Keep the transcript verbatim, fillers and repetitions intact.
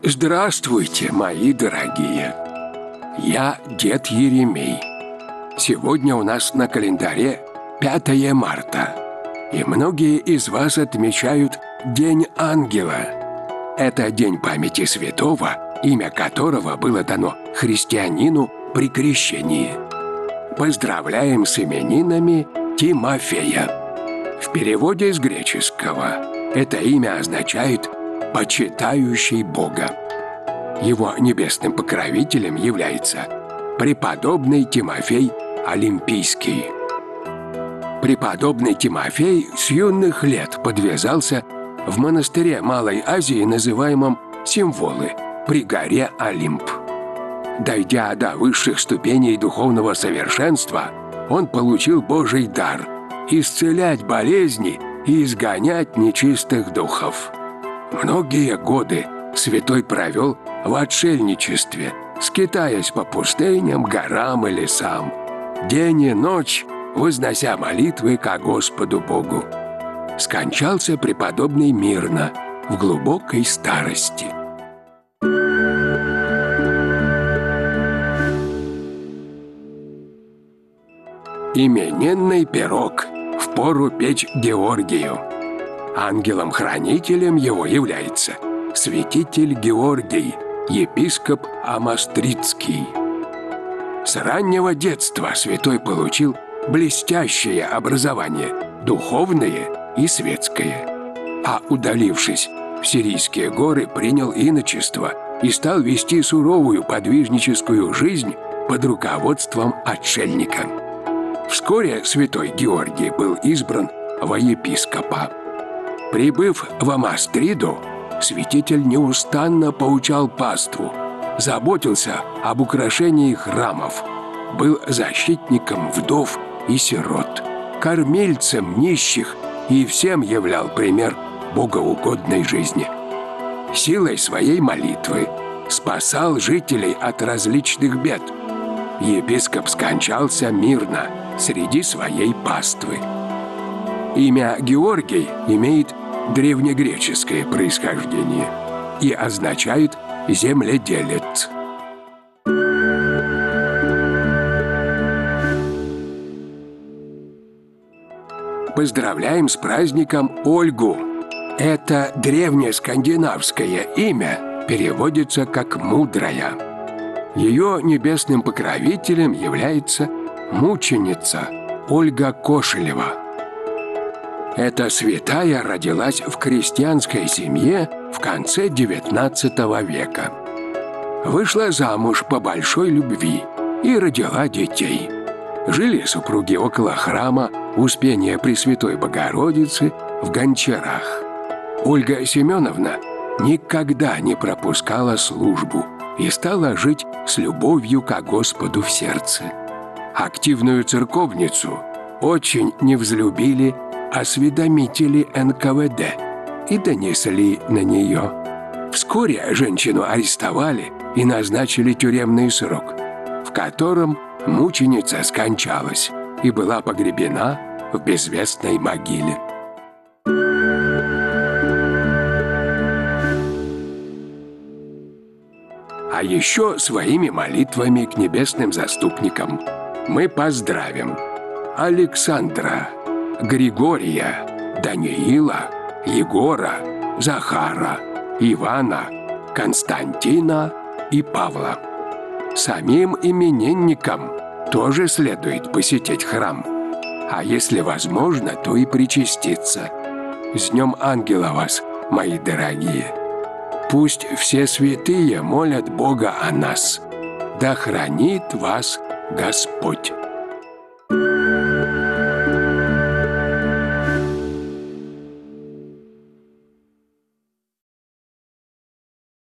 Здравствуйте, мои дорогие! Я дед Еремей. Сегодня у нас на календаре пятое марта, и многие из вас отмечают День Ангела. Это день памяти святого, имя которого было дано христианину при крещении. Поздравляем с именинами Тимофея. В переводе с греческого это имя означает «почитающий Бога». Его небесным покровителем является преподобный Тимофей Олимпийский. Преподобный Тимофей с юных лет подвязался в монастыре Малой Азии, называемом Символы, при горе Олимп. Дойдя до высших ступеней духовного совершенства, он получил Божий дар – исцелять болезни и изгонять нечистых духов. Многие годы святой провел в отшельничестве, скитаясь по пустыням, горам и лесам, день и ночь вознося молитвы ко Господу Богу. Скончался преподобный мирно, в глубокой старости. Именинный пирог впору печь Георгию. Ангелом-хранителем его является святитель Георгий, епископ Амостридский. С раннего детства святой получил блестящее образование, духовное и светское. А удалившись в Сирийские горы, принял иночество и стал вести суровую подвижническую жизнь под руководством отшельника. Вскоре святой Георгий был избран во епископа. Прибыв в Амостриду, святитель неустанно поучал паству, заботился об украшении храмов, был защитником вдов и сирот, кормильцем нищих и всем являл пример богоугодной жизни. Силой своей молитвы спасал жителей от различных бед. Епископ скончался мирно среди своей паствы. Имя Георгий имеет древнегреческое происхождение и означает «земледелец». Поздравляем с праздником Ольгу. Это древнескандинавское имя переводится как «мудрая». Ее небесным покровителем является мученица Ольга Кошелева. Эта святая родилась в крестьянской семье в конце девятнадцатого века. Вышла замуж по большой любви и родила детей. Жили супруги около храма Успения Пресвятой Богородицы в Гончарах. Ольга Семеновна никогда не пропускала службу и стала жить с любовью ко Господу в сердце. Активную церковницу очень не взлюбили осведомители эн ка вэ дэ и донесли на нее. Вскоре женщину арестовали и назначили тюремный срок, в котором мученица скончалась и была погребена в безвестной могиле. А еще своими молитвами к небесным заступникам мы поздравим Александра, Григория, Даниила, Егора, Захара, Ивана, Константина и Павла. Самим именинникам тоже следует посетить храм, а если возможно, то и причаститься. С Днем Ангела вас, мои дорогие! Пусть все святые молят Бога о нас. Да хранит вас Господь!